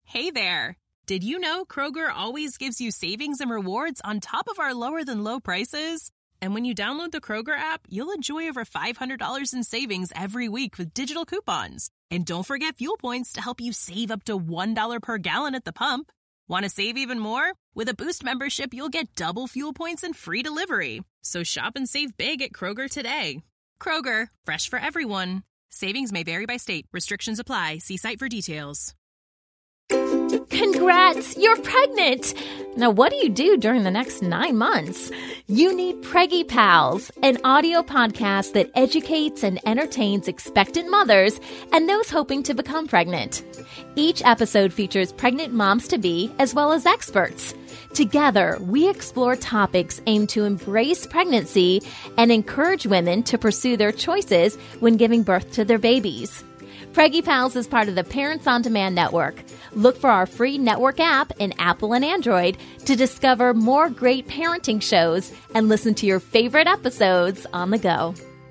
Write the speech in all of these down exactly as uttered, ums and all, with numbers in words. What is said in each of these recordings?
Hey there! Did you know Kroger always gives you savings and rewards on top of our lower-than-low prices? And when you download the Kroger app, you'll enjoy over five hundred dollars in savings every week with digital coupons. And don't forget fuel points to help you save up to one dollar per gallon at the pump. Want to save even more? With a Boost membership, you'll get double fuel points and free delivery. So shop and save big at Kroger today. Kroger, fresh for everyone. Savings may vary by state. Restrictions apply. See site for details. Congrats! You're pregnant! Now, what do you do during the next nine months? You need Preggy Pals, an audio podcast that educates and entertains expectant mothers and those hoping to become pregnant. Each episode features pregnant moms-to-be as well as experts. Together, we explore topics aimed to embrace pregnancy and encourage women to pursue their choices when giving birth to their babies. Preggy Pals is part of the Parents on Demand network. Look for our free network app in Apple and Android to discover more great parenting shows and listen to your favorite episodes on the go.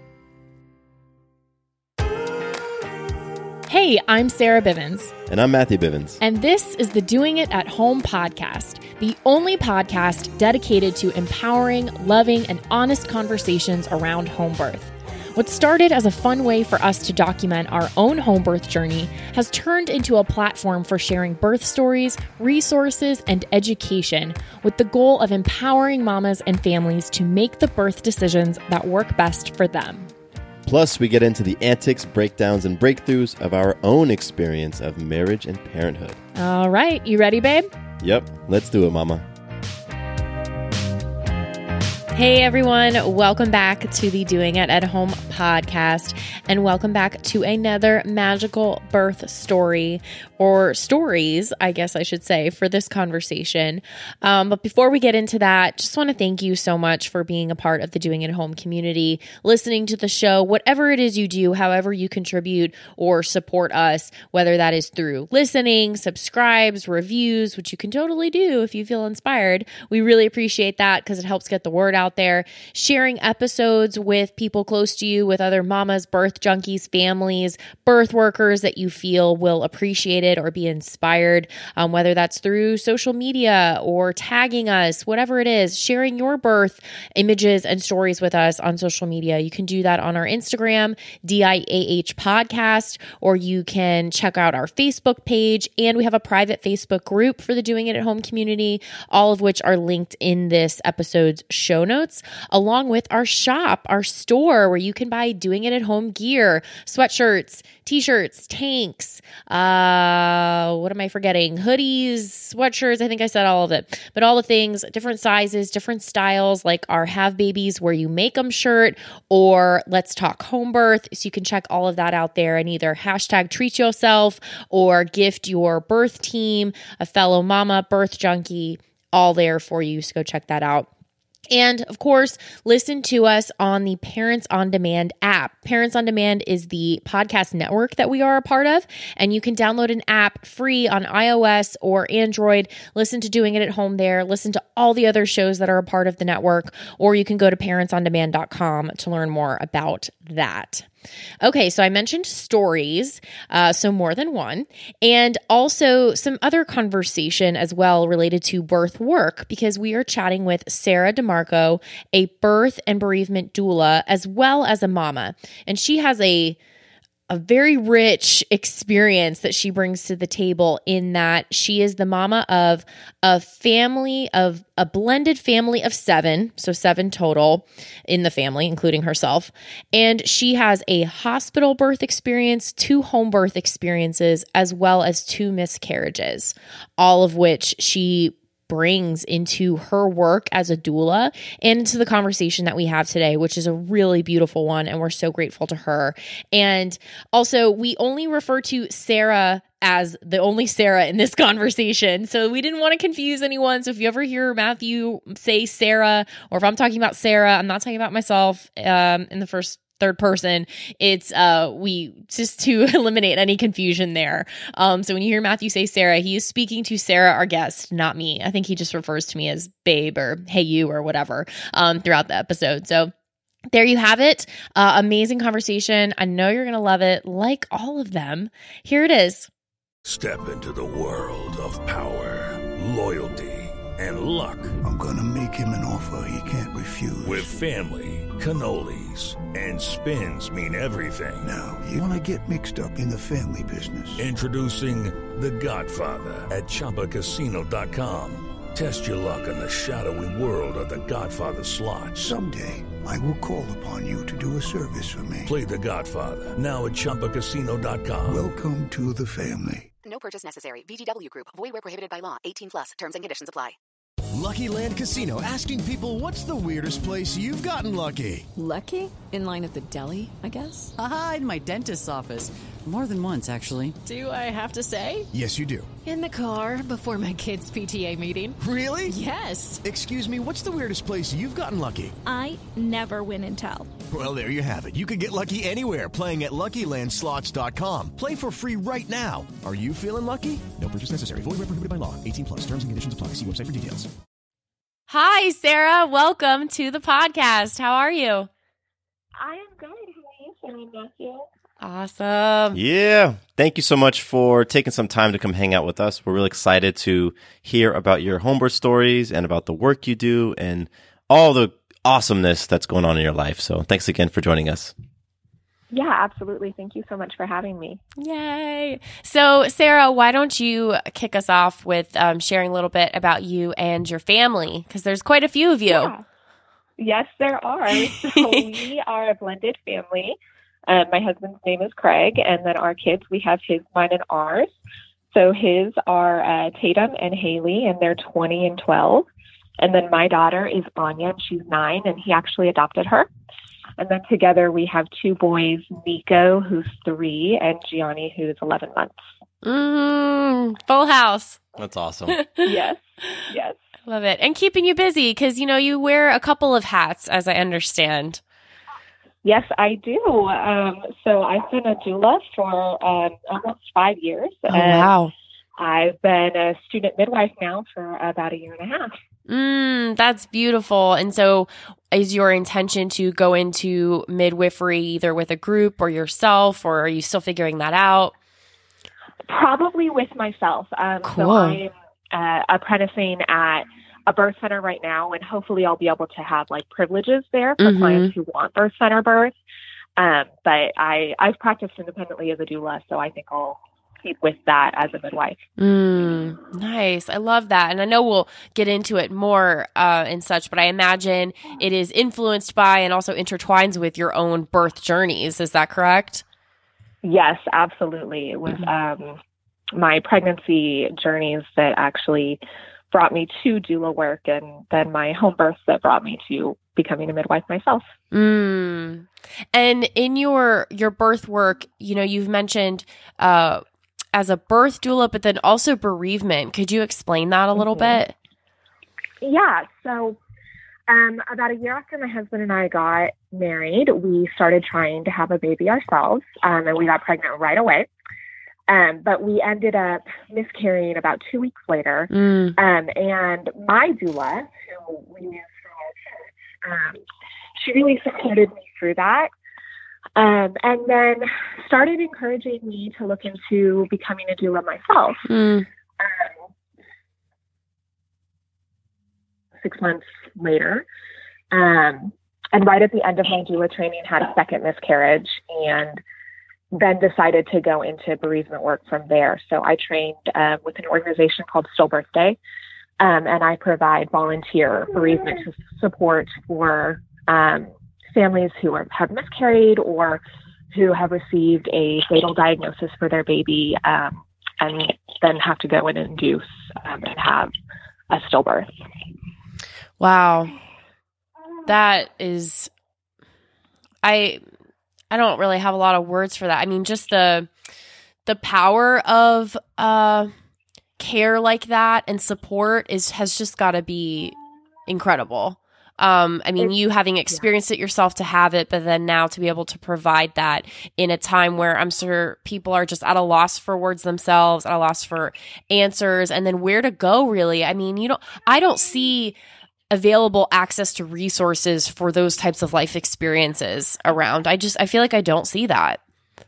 Hey, I'm Sarah Bivens. And I'm Matthew Bivens. And this is the Doing It at Home podcast, the only podcast dedicated to empowering, loving, and honest conversations around home birth. What started as a fun way for us to document our own home birth journey has turned into a platform for sharing birth stories, resources, and education with the goal of empowering mamas and families to make the birth decisions that work best for them. Plus, we get into the antics, breakdowns, and breakthroughs of our own experience of marriage and parenthood. All right, you ready, babe? Yep, let's do it, mama. Hey everyone, welcome back to the Doing It at Home podcast, and welcome back to another magical birth story, or stories, I guess I should say, for this conversation. Um, but before we get into that, just want to thank you so much for being a part of the Doing It at Home community, listening to the show, whatever it is you do, however you contribute or support us, whether that is through listening, subscribes, reviews, which you can totally do if you feel inspired. We really appreciate that because it helps get the word out there, sharing episodes with people close to you, with other mamas, birth junkies, families, birth workers that you feel will appreciate it or be inspired, um, whether that's through social media or tagging us, whatever it is, sharing your birth images and stories with us on social media. You can do that on our Instagram, D I A H podcast, or you can check out our Facebook page, and we have a private Facebook group for the Doing It at Home community, all of which are linked in this episode's show notes. Notes, along with our shop, our store, where you can buy Doing It at Home gear, sweatshirts, t-shirts, tanks, uh, what am I forgetting? Hoodies, sweatshirts, I think I said all of it, but all the things, different sizes, different styles, like our Have Babies Where You Make Them shirt, or Let's Talk Home Birth. So you can check all of that out there and either hashtag treat yourself or gift your birth team, a fellow mama, birth junkie, all there for you. So go check that out. And of course, listen to us on the Parents on Demand app. Parents on Demand is the podcast network that we are a part of, and you can download an app free on iOS or Android. Listen to Doing It at Home there. Listen to all the other shows that are a part of the network, or you can go to parents on demand dot com to learn more about that. Okay, so I mentioned stories, uh, so more than one, and also some other conversation as well related to birth work, because we are chatting with Sarah DeMarco, a birth and bereavement doula, as well as a mama, and she has a a very rich experience that she brings to the table in that she is the mama of a family of a blended family of seven, so seven total in the family, including herself. And she has a hospital birth experience, two home birth experiences, as well as two miscarriages, all of which she brings into her work as a doula and into the conversation that we have today, which is a really beautiful one. And we're so grateful to her. And also, we only refer to Sarah as the only Sarah in this conversation. So we didn't want to confuse anyone. So if you ever hear Matthew say Sarah, or if I'm talking about Sarah, I'm not talking about myself um, in the first third person. It's uh we just to eliminate any confusion there. Um so when you hear Matthew say Sarah, he is speaking to Sarah, our guest, not me. I think he just refers to me as babe or hey you or whatever um throughout the episode. So there you have it. Uh, amazing conversation. I know you're going to love it, like all of them. Here it is. Step into the world of power, loyalty, and luck. I'm gonna make him an offer he can't refuse. With family, cannolis, and spins mean everything. Now, you wanna get mixed up in the family business. Introducing The Godfather at Chumba Casino dot com. Test your luck in the shadowy world of The Godfather slot. Someday, I will call upon you to do a service for me. Play The Godfather now at Chumba Casino dot com. Welcome to the family. No purchase necessary. V G W Group. Void where prohibited by law. eighteen plus. Terms and conditions apply. Lucky Land Casino, asking people, what's the weirdest place you've gotten lucky? Lucky? In line at the deli, I guess? Aha, in my dentist's office. More than once, actually. Do I have to say? Yes, you do. In the car before my kids' P T A meeting. Really? Yes. Excuse me, what's the weirdest place you've gotten lucky? I never win and tell. Well, there you have it. You can get lucky anywhere, playing at Lucky Land Slots dot com. Play for free right now. Are you feeling lucky? No purchase necessary. Void where prohibited by law. eighteen plus. Terms and conditions apply. See website for details. Hi, Sarah. Welcome to the podcast. How are you? I am good. How are you feeling, Matthew? Awesome. Yeah. Thank you so much for taking some time to come hang out with us. We're really excited to hear about your home birth stories and about the work you do and all the awesomeness that's going on in your life. So thanks again for joining us. Yeah, absolutely. Thank you so much for having me. Yay. So, Sarah, why don't you kick us off with um, sharing a little bit about you and your family? Because there's quite a few of you. Yeah. Yes, there are. So we are a blended family. Uh, my husband's name is Craig, and then our kids, we have his, mine, and ours. So his are uh, Tatum and Haley, and they're twenty and twelve. And then my daughter is Anya, and she's nine, and he actually adopted her. And then together we have two boys, Nico, who's three, and Gianni, who's eleven months. Mm, full house. That's awesome. Yes, yes. Love it. And keeping you busy because, you know, you wear a couple of hats, as I understand. Yes, I do. Um, so I've been a doula for um, almost five years. Oh, wow. I've been a student midwife now for about a year and a half. Mm, that's beautiful. And so is your intention to go into midwifery either with a group or yourself, or are you still figuring that out? Probably with myself. Um, cool. So I'm uh, apprenticing at a birth center right now, and hopefully I'll be able to have like privileges there for Mm-hmm. clients who want birth center birth. Um, but I, I've practiced independently as a doula, so I think I'll keep with that as a midwife. Mm, nice. I love that. And I know we'll get into it more uh, and such, but I imagine it is influenced by and also intertwines with your own birth journeys. Is that correct? Yes, absolutely. It was um, my pregnancy journeys that actually brought me to doula work, and then my home births that brought me to becoming a midwife myself. Mm. And in your your birth work, you know, you've mentioned uh, as a birth doula, but then also bereavement. Could you explain that a little Mm-hmm. bit? Yeah. So um, about a year after my husband and I got married, we started trying to have a baby ourselves, um, and we got pregnant right away. Um, but we ended up miscarrying about two weeks later. Mm. Um, and my doula, who we knew through our church, um, she really supported me through that. Um, and then started encouraging me to look into becoming a doula myself. Mm. Um, six months later. Um, and right at the end of my doula training, had a second miscarriage, and then decided to go into bereavement work from there. So I trained uh, with an organization called Stillbirth Day, um, and I provide volunteer bereavement support for um, families who are, have miscarried or who have received a fatal diagnosis for their baby, um, and then have to go in and induce um, and have a stillbirth. Wow. That is, I... I don't really have a lot of words for that. I mean, just the the power of uh, care like that and support is has just got to be incredible. Um, I mean, you having experienced it yourself to have it, but then now to be able to provide that in a time where I'm sure people are just at a loss for words themselves, at a loss for answers, and then where to go, really. I mean, you don't, I don't see available access to resources for those types of life experiences around. I just, I feel like I don't see that.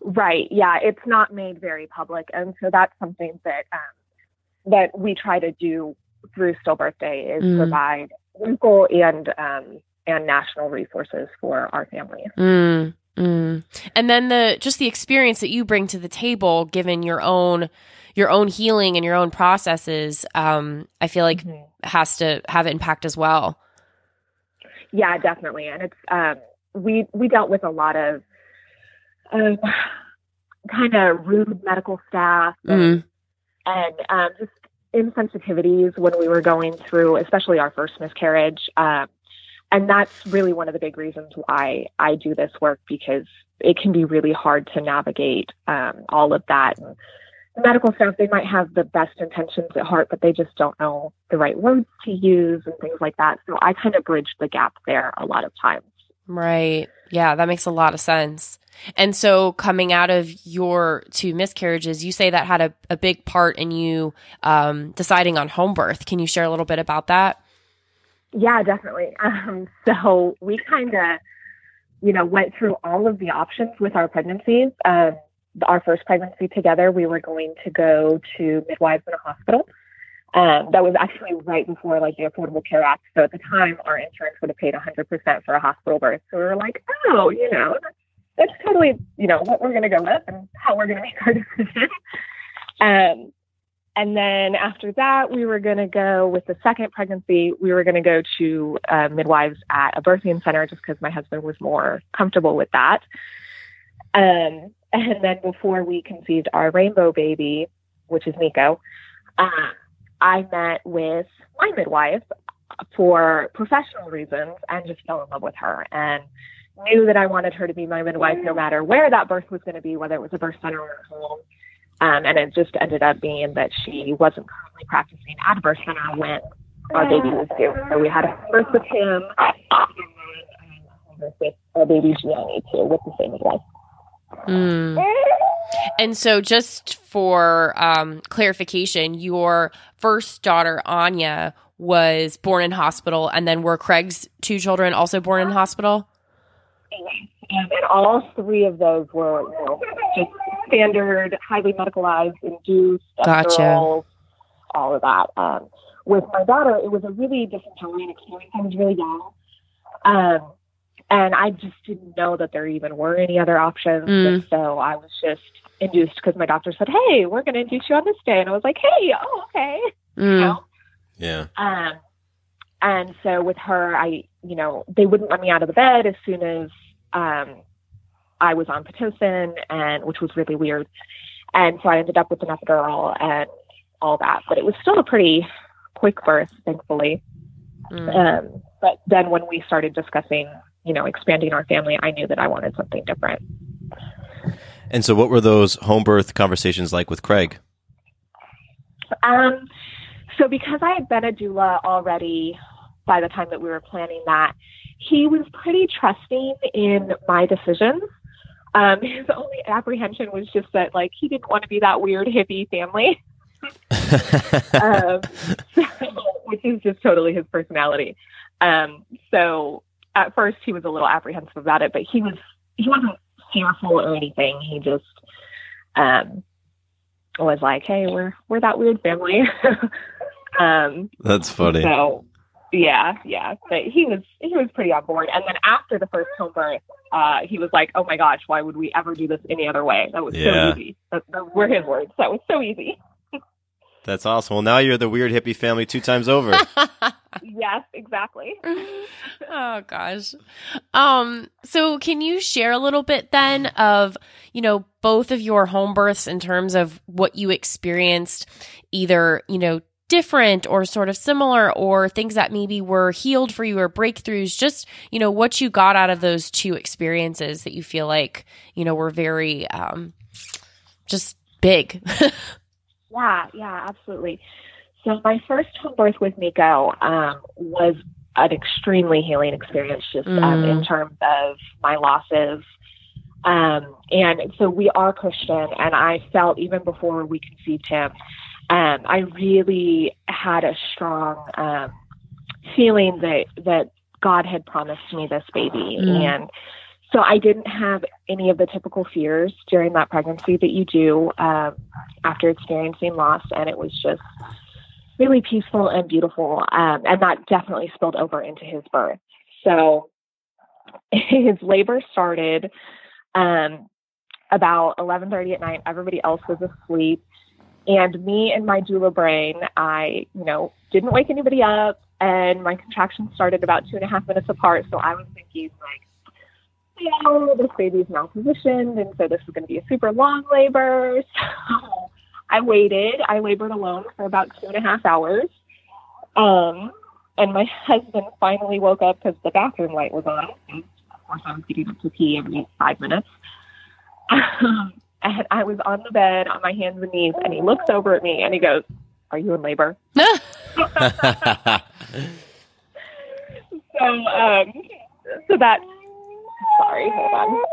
Right. Yeah. It's not made very public. And so that's something that, um, that we try to do through Still Birthday is Mm. provide local and, um, and national resources for our family. Mm. Mm. And then the, just the experience that you bring to the table, given your own, your own healing and your own processes, um, I feel like Mhm. has to have impact as well. Yeah, definitely. And it's, um, we, we dealt with a lot of, um, kind of rude medical staff and, Mm. and um, just insensitivities when we were going through, especially our first miscarriage. Um, and that's really one of the big reasons why I do this work, because it can be really hard to navigate um, all of that. And the medical staff, they might have the best intentions at heart, but they just don't know the right words to use and things like that. So I kind of bridge the gap there a lot of times. Right. Yeah, that makes a lot of sense. And so coming out of your two miscarriages, you say that had a, a big part in you um, deciding on home birth. Can you share a little bit about that? Yeah, definitely. Um, so we kind of, you know, went through all of the options with our pregnancies. Um, our first pregnancy together, we were going to go to midwives in a hospital. Um, that was actually right before like the Affordable Care Act. So at the time, our insurance would have paid one hundred percent for a hospital birth. So we were like, oh, you know, that's, that's totally, you know, what we're going to go with and how we're going to make our decision. Um, and then after that, we were going to go with the second pregnancy. We were going to go to uh, midwives at a birthing center just because my husband was more comfortable with that. Um, and then before we conceived our rainbow baby, which is Nico, uh, I met with my midwife for professional reasons and just fell in love with her and knew that I wanted her to be my midwife no matter where that birth was going to be, whether it was a birth center or at home. Um, and it just ended up being that she wasn't currently practicing at a birth center when our baby was due. So we had a birth with him and then a birth with our baby Gianni too, with the same midwife. Mm. And so just for um, clarification, your first daughter, Anya, was born in hospital, and then were Craig's two children also born in hospital? And, and all three of those were, you know, just standard, highly medicalized, induced, Gotcha. epidurals, all of that. Um, with my daughter, it was a really disempowering experience. I was really young. Um, and I just didn't know that there even were any other options. Mm. And so I was just induced because my doctor said, hey, we're going to induce you on this day. And I was like, hey, oh, okay. Mm. You know? Yeah. Um, and so with her, I, you know, they wouldn't let me out of the bed as soon as um, I was on Pitocin, and which was really weird. And so I ended up with an epidural and all that. But it was still a pretty quick birth, thankfully. Mm. Um, but then when we started discussing, you know, expanding our family, I knew that I wanted something different. And so what were those home birth conversations like with Craig? Um, so because I had been a doula already by the time that we were planning that, he was pretty trusting in my decisions. Um, his only apprehension was just that, like, he didn't want to be that weird hippie family, um, so, which is just totally his personality. Um, so at first he was a little apprehensive about it, but he was, he wasn't fearful or anything. He just, um, was like, hey, we're, we're that weird family. um, That's funny. So yeah, yeah, but he was, he was pretty on board. And then after the first home birth, uh, he was like, oh my gosh, why would we ever do this any other way? That was Yeah. so easy. That, that were his words. That was so easy. That's awesome. Well, now you're the weird hippie family two times over. Yes, exactly. Oh gosh. Um, so can you share a little bit then of, you know, both of your home births in terms of what you experienced, either, you know, different or sort of similar, or things that maybe were healed for you or breakthroughs, just, you know, what you got out of those two experiences that you feel like, you know, were very, um, just big. Yeah, yeah, absolutely. So my first home birth with Nico um, was an extremely healing experience, just um, Mm. in terms of my losses. Um, and so we are Christian, and I felt even before we conceived him, um, I really had a strong um, feeling that that God had promised me this baby. Mm. And so I didn't have any of the typical fears during that pregnancy that you do um, after experiencing loss. And it was just really peaceful and beautiful. Um, and that definitely spilled over into his birth. So his labor started um, about eleven thirty at night. Everybody else was asleep. And me and my doula brain, I, you know, didn't wake anybody up. And my contractions started about two and a half minutes apart. So I was thinking, like, you know, this baby's malpositioned, and so this is going to be a super long labor. So I waited. I labored alone for about two and a half hours. Um, and my husband finally woke up because the bathroom light was on. And of course, I was getting up to pee every five minutes. Um, and I was on the bed on my hands and knees, and he looks over at me and he goes, "Are you in labor?" so, um, so that, sorry, hold on.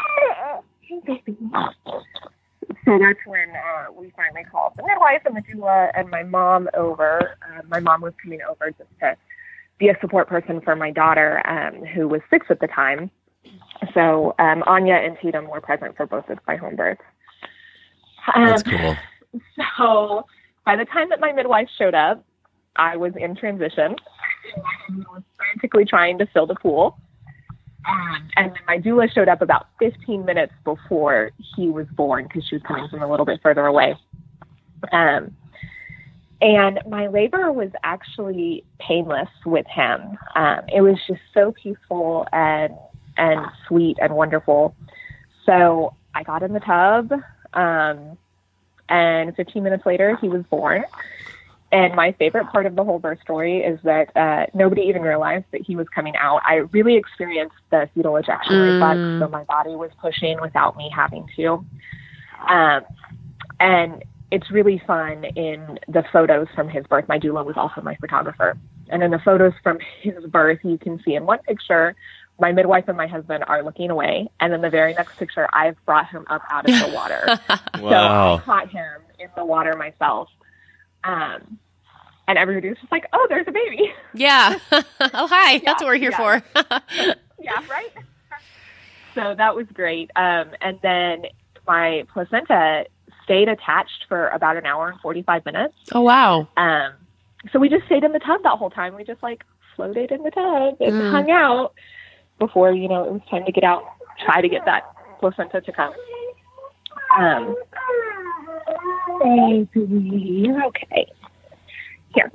So that's when uh, we finally called the midwife and the doula and my mom over. Uh, my mom was coming over just to be a support person for my daughter, um, who was six at the time. So um, Anya and Tatum were present for both of my home births. Um, That's cool. So by the time that my midwife showed up, I was in transition. I was frantically trying to fill the pool. Um, and then my doula showed up about fifteen minutes before he was born because she was coming from a little bit further away. Um, and my labor was actually painless with him. Um, it was just so peaceful and and sweet and wonderful. So I got in the tub, um, and fifteen minutes later, he was born. And my favorite part of the whole birth story is that uh, nobody even realized that he was coming out. I really experienced the fetal ejection Mm. reflex, so my body was pushing without me having to. Um, and it's really fun in the photos from his birth. My doula was also my photographer. And in the photos from his birth, you can see in one picture, my midwife and my husband are looking away. And then the very next picture, I've brought him up out of the water. Wow. So I caught him in the water myself. Um, and everybody was just like, "Oh, there's a baby." Yeah. Oh, hi. Yeah, That's what we're here yeah. for. Yeah, right? So that was great. Um, and then my placenta stayed attached for about an hour and forty-five minutes. Oh, wow. Um, so we just stayed in the tub that whole time. We just like floated in the tub and Mm. hung out before, you know, it was time to get out, try to get that placenta to come. Um, okay. Here.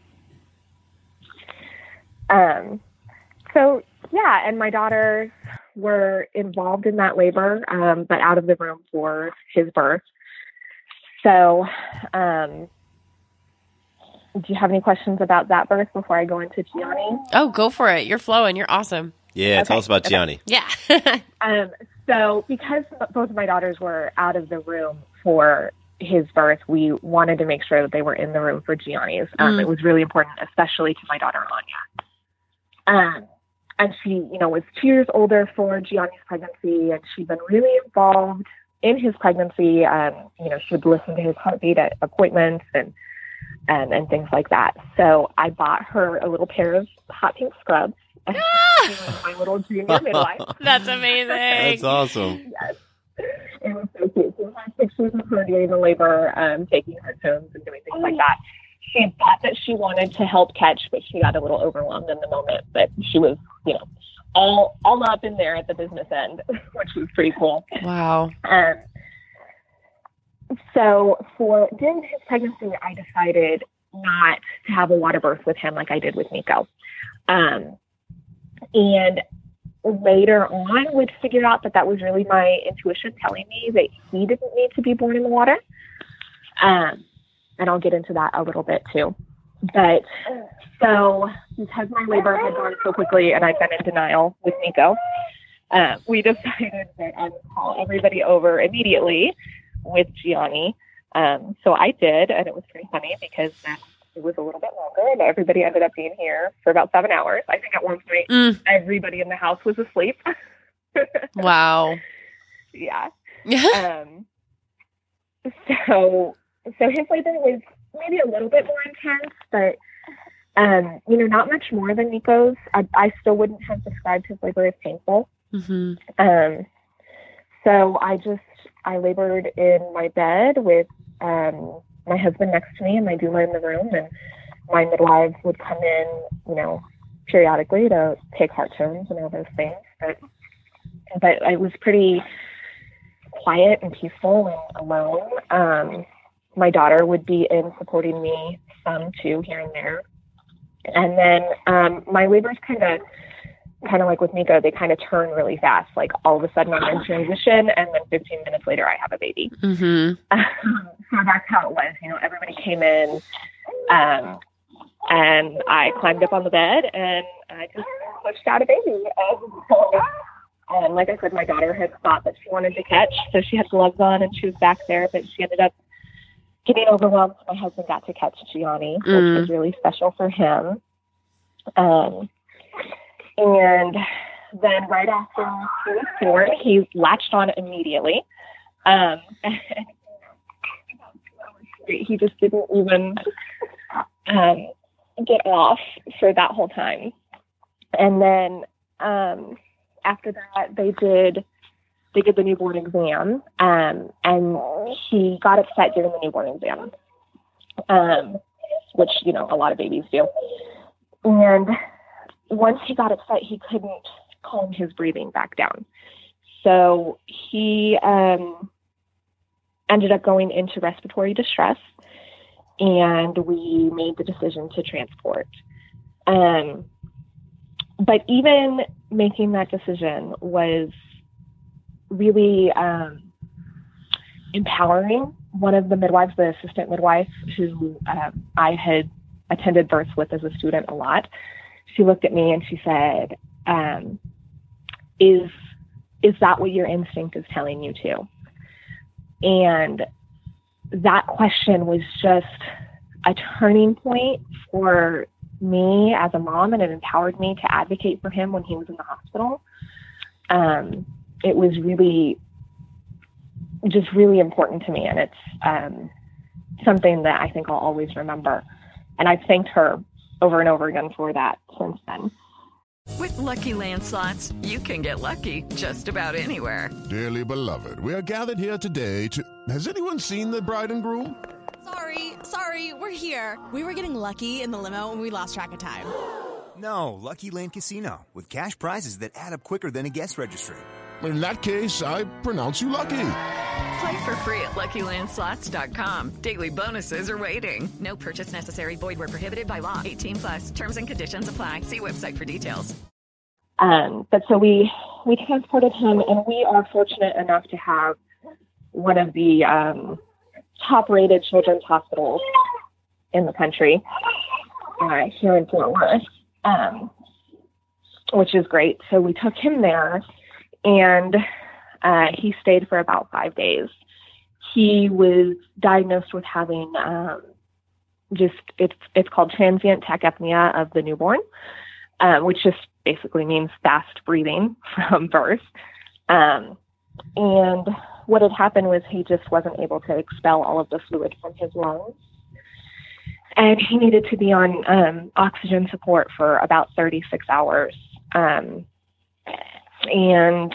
Um, so yeah, and my daughters were involved in that labor, um, but out of the room for his birth. So, um, do you have any questions about that birth before I go into Gianni? Oh, go for it. You're flowing. You're awesome. Yeah, Okay, tell us about okay. Gianni. Yeah. Um, so because both of my daughters were out of the room for his birth, we wanted to make sure that they were in the room for Gianni's. Um, Mm. It was really important, especially to my daughter, Anya. Um, and she, you know, was two years older for Gianni's pregnancy, and she'd been really involved in his pregnancy. Um, you know, she would listen to his heartbeat at appointments and, and, and things like that. So I bought her a little pair of hot pink scrubs. And she was my little junior midwife. That's amazing. That's awesome. Yes. It was so cute. So we had pictures of her during the labor, um, taking her tones and doing things like that. She thought that she wanted to help catch, but she got a little overwhelmed in the moment. But she was, you know, all all up in there at the business end, which was pretty cool. Wow. Um, so for during his pregnancy, I decided not to have a water birth with him like I did with Nico. Um, and later on would figure out that that was really my intuition telling me that he didn't need to be born in the water. Um, and I'll get into that a little bit too. But so because my labor had gone so quickly and I've been in denial with Nico, uh, we decided that I would call everybody over immediately with Gianni. Um, so I did, and it was pretty funny because then it was a little bit longer, and everybody ended up being here for about seven hours. I think at one point, Mm. everybody in the house was asleep. Wow. Yeah. um, so, so his labor was maybe a little bit more intense, but, um, you know, not much more than Nico's. I, I still wouldn't have described his labor as painful. Mm-hmm. Um, so I just, I labored in my bed with um, my husband next to me and my doula in the room, and my midwives would come in, you know, periodically to take heart tones and all those things. But, but it was pretty quiet and peaceful and alone. Um, my daughter would be in supporting me some too, here and there. And then um, my labors kind of, kind of like with Miko, they kind of turn really fast. Like all of a sudden I'm in transition, and then fifteen minutes later I have a baby. Mm-hmm. Um, so that's how it was. You know, everybody came in, um, and I climbed up on the bed and I just pushed out a baby. And, and like I said, my daughter had thought that she wanted to catch, so she had gloves on and she was back there, but she ended up getting overwhelmed. My husband got to catch Gianni, which Mm. was really special for him. Um, and then right after he was born, he latched on immediately. Um, he just didn't even um, get off for that whole time. And then um, after that, they did they did the newborn exam, um, and he got upset during the newborn exam, um, which, you know, a lot of babies do. And once he got upset, he couldn't calm his breathing back down. So he um, ended up going into respiratory distress, and we made the decision to transport. Um, but even making that decision was really um, empowering. One of the midwives, the assistant midwife, who um, I had attended births with as a student a lot, she looked at me and she said, um, is, is that what your instinct is telling you to? And that question was just a turning point for me as a mom, and it empowered me to advocate for him when he was in the hospital. Um, it was really, just really important to me. And it's um, something that I think I'll always remember. And I've thanked her over and over again for that since then. With Lucky Land Slots, you can get lucky just about anywhere. Dearly beloved, we are gathered here today to... Has anyone seen the bride and groom? Sorry, sorry, we're here. We were getting lucky in the limo and we lost track of time. No, Lucky Land Casino, with cash prizes that add up quicker than a guest registry. In that case, I pronounce you lucky. Play for free at Lucky Land Slots dot com. Daily bonuses are waiting. No purchase necessary. Void where prohibited by law. eighteen plus. Terms and conditions apply. See website for details. Um, but so we we transported him, and we are fortunate enough to have one of the um, top-rated children's hospitals in the country uh, here in Fort Worth, um, which is great. So we took him there, and uh, he stayed for about five days. He was diagnosed with having um, just, it's it's called transient tachypnea of the newborn, um, which just basically means fast breathing from birth. Um, and what had happened was he just wasn't able to expel all of the fluid from his lungs. And he needed to be on um, oxygen support for about thirty-six hours. Um, and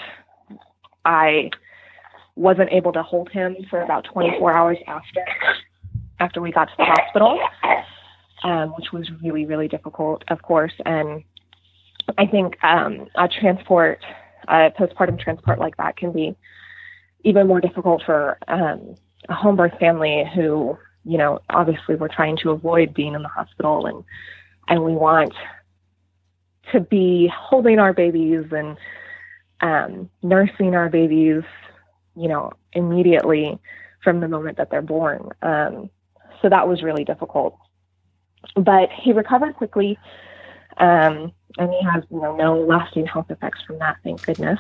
I wasn't able to hold him for about twenty-four hours after after we got to the hospital, um, which was really, really difficult, of course. And I think um, a transport, a postpartum transport like that can be even more difficult for um, a home birth family who, you know, obviously we're trying to avoid being in the hospital, and and we want to be holding our babies and um, nursing our babies, you know, immediately from the moment that they're born. Um, so that was really difficult. But he recovered quickly, um, and he has, you know, no lasting health effects from that, thank goodness.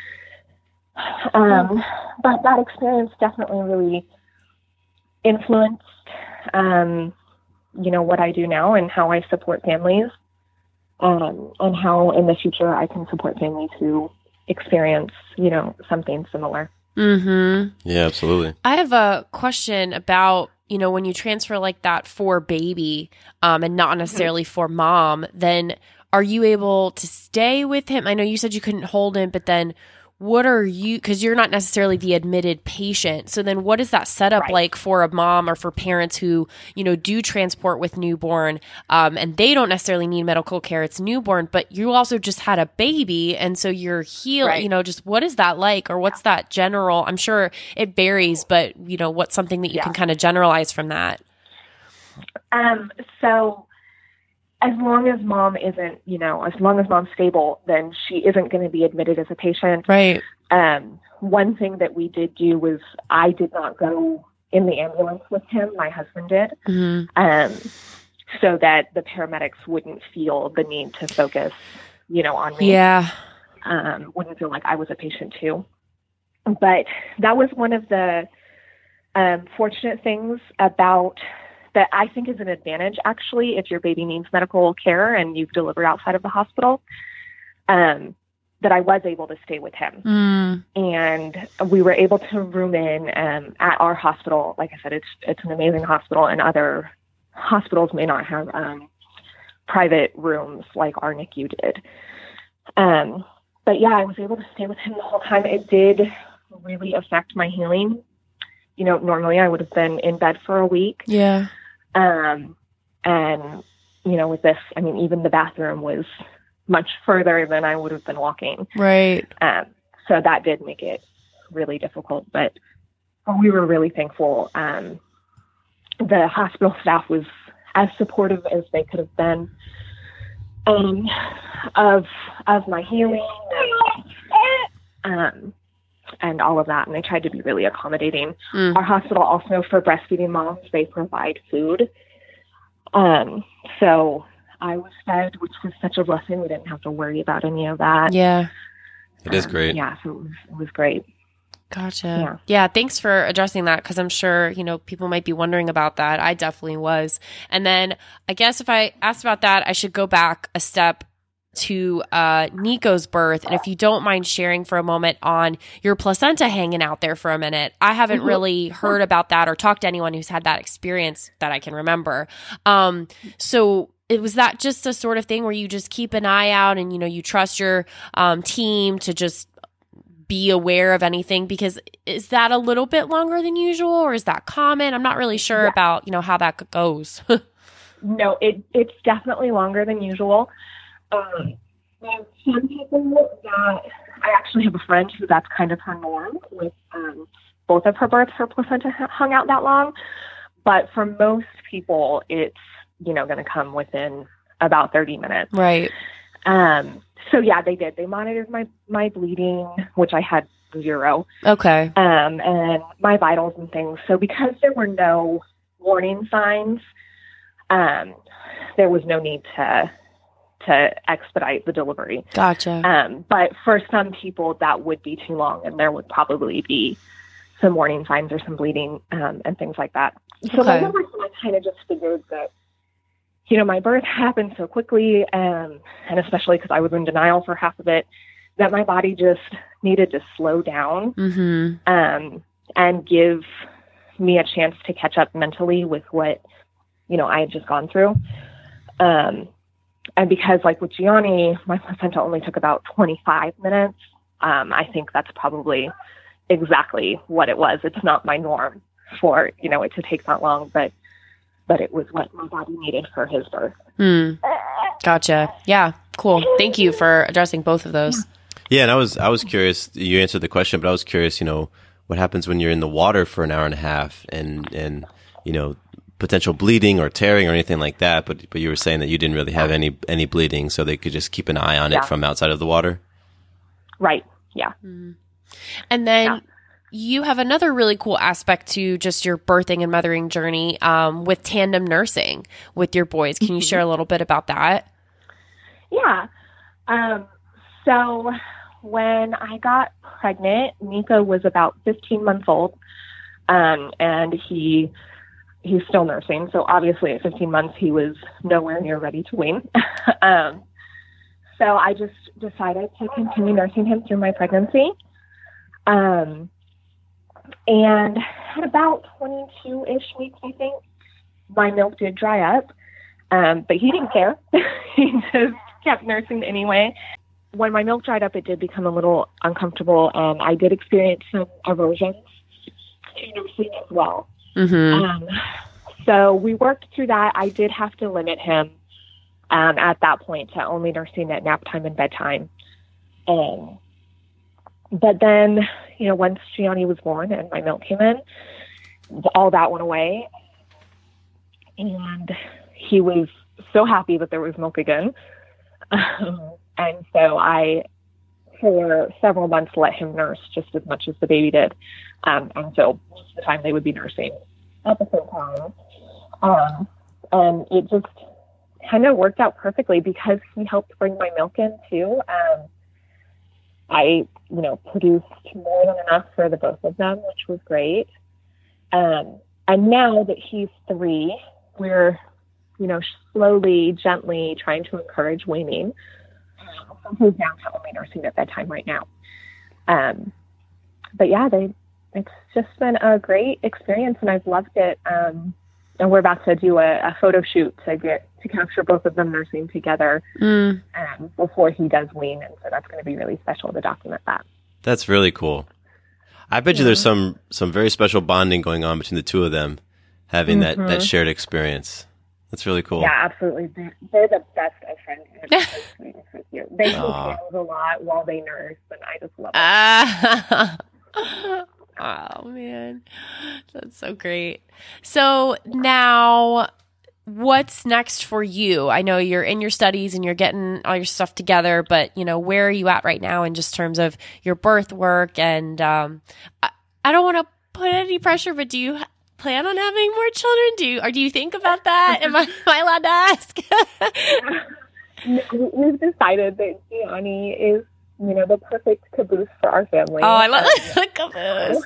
Um, but that experience definitely really influenced, um, you know, what I do now and how I support families, um, and how in the future I can support families who experience, you know, something similar. Mm-hmm. Yeah, absolutely. I have a question about, you know, when you transfer like that for baby, um, and not necessarily for mom, then are you able to stay with him? I know you said you couldn't hold him, but then what are you, because you're not necessarily the admitted patient. So then what is that setup right. like for a mom or for parents who, you know, do transport with newborn um, and they don't necessarily need medical care. It's newborn, but you also just had a baby. And so you're healed, right. you know, just what is that like? Or what's yeah. that general? I'm sure it varies, but you know, what's something that you yeah. can kind of generalize from that? Um, so as long as mom isn't, you know, as long as mom's stable, then she isn't going to be admitted as a patient. Right. Um, one thing that we did do was I did not go in the ambulance with him. My husband did. Mm-hmm. Um, so that the paramedics wouldn't feel the need to focus, you know, on me. Yeah. Um, wouldn't feel like I was a patient too. But that was one of the um, fortunate things about that I think is an advantage, actually, if your baby needs medical care and you've delivered outside of the hospital, um, that I was able to stay with him. Mm. And we were able to room in um, at our hospital. Like I said, it's it's an amazing hospital, and other hospitals may not have um, private rooms like our N I C U did. Um, but yeah, I was able to stay with him the whole time. It did really affect my healing. You know, normally I would have been in bed for a week. Yeah. Um, and, you know, with this, I mean, even the bathroom was much further than I would have been walking. Right. Um, so that did make it really difficult, but we were really thankful. Um, the hospital staff was as supportive as they could have been, um, of, of my healing, um, and all of that. And they tried to be really accommodating. Mm. Our hospital also, for breastfeeding moms, they provide food. Um, so I was fed, which was such a blessing. We didn't have to worry about any of that. Yeah. It is um, great. Yeah. So it was, it was great. Gotcha. Yeah. yeah. Thanks for addressing that. Cause I'm sure, you know, people might be wondering about that. I definitely was. And then I guess if I asked about that, I should go back a step to uh, Nico's birth. And if you don't mind sharing for a moment on your placenta hanging out there for a minute. I haven't mm-hmm. really heard about that or talked to anyone who's had that experience that I can remember. Um, so it was that just a sort of thing where you just keep an eye out and, you know, you trust your um, team to just be aware of anything, because is that a little bit longer than usual or is that common? I'm not really sure yeah. about, you know, how that goes. No, it, it's definitely longer than usual. Um, there's some people that I actually have a friend who that's kind of her norm with um, both of her births, her placenta hung out that long. But for most people, it's, you know, going to come within about thirty minutes. Right. Um, so yeah, they did. They monitored my, my bleeding, which I had zero. Okay. Um, and my vitals and things. So because there were no warning signs, um, there was no need to to expedite the delivery. Gotcha. Um, but for some people that would be too long, and there would probably be some warning signs or some bleeding, um, and things like that. So Okay. I kind of just figured that, you know, my birth happened so quickly, um, and especially because I was in denial for half of it, that my body just needed to slow down, Mm-hmm. um, and give me a chance to catch up mentally with what, you know, I had just gone through. Um, And because, like with Gianni, my placenta only took about twenty-five minutes, um, I think that's probably exactly what it was. It's not my norm for, you know, it to take that long, but but it was what my body needed for his birth. Mm. Gotcha. Yeah, cool. Thank you for addressing both of those. Yeah, and I was I was curious. You answered the question, but I was curious. You know, what happens when you're in the water for an hour and a half, and and you know, potential bleeding or tearing or anything like that. But but you were saying that you didn't really have any any bleeding, so they could just keep an eye on Yeah. it from outside of the water. Right. Yeah. Mm. And then Yeah. you have another really cool aspect to just your birthing and mothering journey um, with tandem nursing with your boys. Can you share a little bit about that? Yeah. Um, so when I got pregnant, Nico was about fifteen months old, um, and he he's still nursing. So obviously at fifteen months, he was nowhere near ready to wean. um, so I just decided to continue nursing him through my pregnancy. Um, and at about twenty-two-ish weeks, I think, my milk did dry up. Um, but he didn't care. He just kept nursing anyway. When my milk dried up, it did become a little uncomfortable. Um, I did experience some aversions to nursing as well. Mm-hmm. Um, so we worked through that. I did have to limit him um, at that point to only nursing at nap time and bedtime. Um, but then, you know, once Gianni was born and my milk came in, all that went away. And he was so happy that there was milk again. Um, and so I, for several months, let him nurse just as much as the baby did. Um, and so most of the time they would be nursing at the same time. Um, and it just kind of worked out perfectly because he helped bring my milk in too. Um, I, you know, produced more than enough for the both of them, which was great. Um, and now that he's three, we're, you know, slowly, gently trying to encourage weaning. Um, he's down to only nursing at bedtime right now. Um, but yeah, they, it's just been a great experience and I've loved it. Um, and we're about to do a, a photo shoot to get to capture both of them nursing together mm. um, before he does wean. And so that's going to be really special to document that. That's really cool. I bet yeah. you there's some, some very special bonding going on between the two of them, having mm-hmm. that, that shared experience. That's really cool. Yeah, absolutely. They're, they're the best of friends. They hold hands a lot while they nurse, and I just love it. Uh, oh, man. That's so great. So now what's next for you? I know you're in your studies and you're getting all your stuff together, but, you know, where are you at right now in just terms of your birth work? And um, I, I don't want to put any pressure, but do you plan on having more children? Do you, or do you think about that? Am I, am I allowed to ask? No, we've decided that Gianni is, you know, the perfect caboose for our family. Oh, I love the caboose.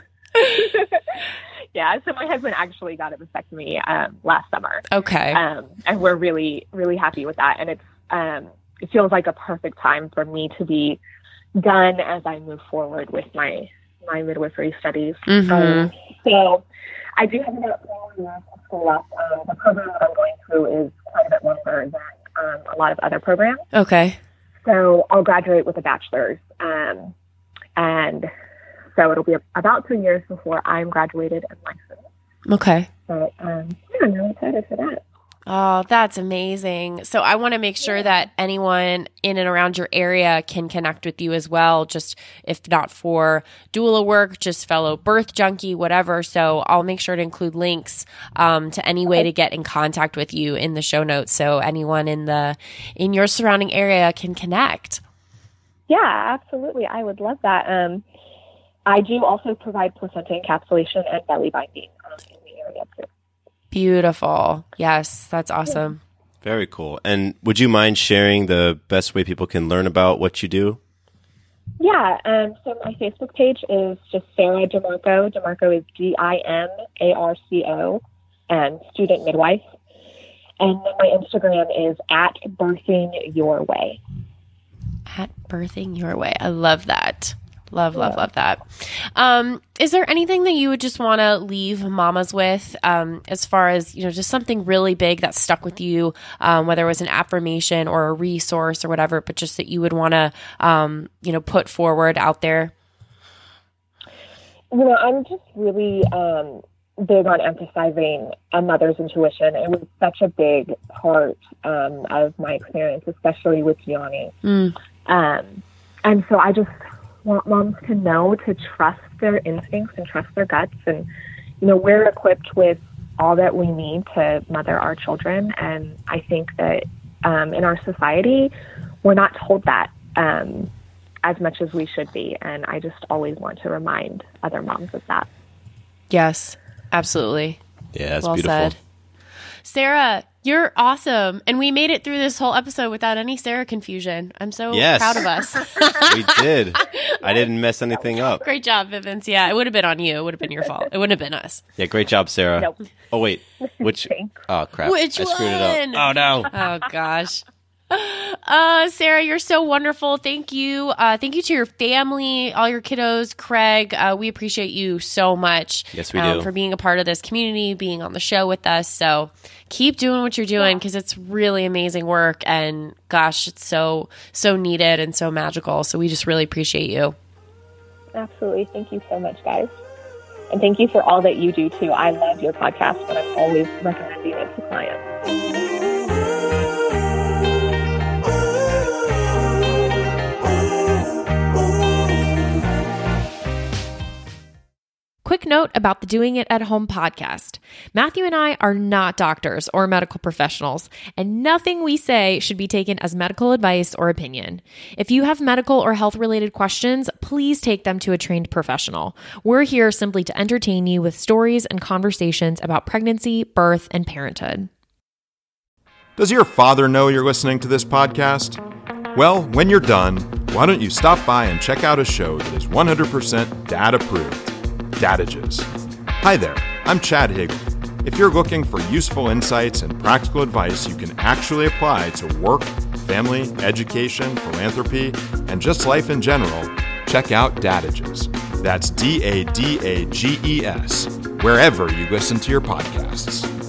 Yeah, so my husband actually got a vasectomy um, last summer. Okay. Um, and we're really, really happy with that. And it's um, it feels like a perfect time for me to be done as I move forward with my my midwifery studies. Mm-hmm. Um, so I do have about four years of school left. Um, the program that I'm going through is quite a bit longer than um, a lot of other programs. Okay. So I'll graduate with a bachelor's. Um, and so it'll be about two years before I'm graduated and licensed. Okay. But um, yeah, I'm really excited for that. Oh, that's amazing. So I want to make sure that anyone in and around your area can connect with you as well, just if not for doula work, just fellow birth junkie, whatever. So I'll make sure to include links um, to any way to get in contact with you in the show notes so anyone in the in your surrounding area can connect. Yeah, absolutely. I would love that. Um, I do also provide placenta encapsulation and belly binding um, in the area too. Beautiful. Yes, that's awesome. Very cool. And would you mind sharing the best way people can learn about what you do? Yeah. Um, so my Facebook page is just Sarah DiMarco. DiMarco is D I M A R C O, and student midwife. And then my Instagram is at Birthing Your Way. At Birthing Your Way. I love that. Love, love, love that. Um, is there anything that you would just want to leave mamas with um, as far as, you know, just something really big that stuck with you, um, whether it was an affirmation or a resource or whatever, but just that you would want to, um, you know, put forward out there? You know, I'm just really um, big on emphasizing a mother's intuition. It was such a big part um, of my experience, especially with Gianni. Mm. Um, and so I just want moms to know to trust their instincts and trust their guts. And, you know, we're equipped with all that we need to mother our children. And I think that um, in our society, we're not told that um, as much as we should be. And I just always want to remind other moms of that. Yes, absolutely. Yeah, that's well beautiful. Said. Sarah, you're awesome. And we made it through this whole episode without any Sarah confusion. I'm so yes. proud of us. We did. I didn't mess anything up. Great job, Vivens. Yeah, it would have been on you. It would have been your fault. It wouldn't have been us. Yeah, great job, Sarah. Nope. Oh, wait. Which? Oh, crap. Which I screwed one? it up. Oh, no. Oh, gosh. Uh, Sarah, you're so wonderful. Thank you. Uh, thank you to your family, all your kiddos. Craig, uh, we appreciate you so much. Yes, we um, do. For being a part of this community, being on the show with us. So keep doing what you're doing because it's really amazing work. And gosh, it's so, so needed and so magical. So we just really appreciate you. Absolutely. Thank you so much, guys. And thank you for all that you do, too. I love your podcast, and I'm always recommending it to clients. Quick note about the Doing It at Home podcast. Matthew and I are not doctors or medical professionals, and nothing we say should be taken as medical advice or opinion. If you have medical or health-related questions, please take them to a trained professional. We're here simply to entertain you with stories and conversations about pregnancy, birth, and parenthood. Does your father know you're listening to this podcast? Well, when you're done, why don't you stop by and check out a show that is one hundred percent dad-approved. Dadages. Hi there, I'm Chad Hagel. If you're looking for useful insights and practical advice you can actually apply to work, family, education, philanthropy, and just life in general, check out Dadages. That's D A D A G E S, wherever you listen to your podcasts.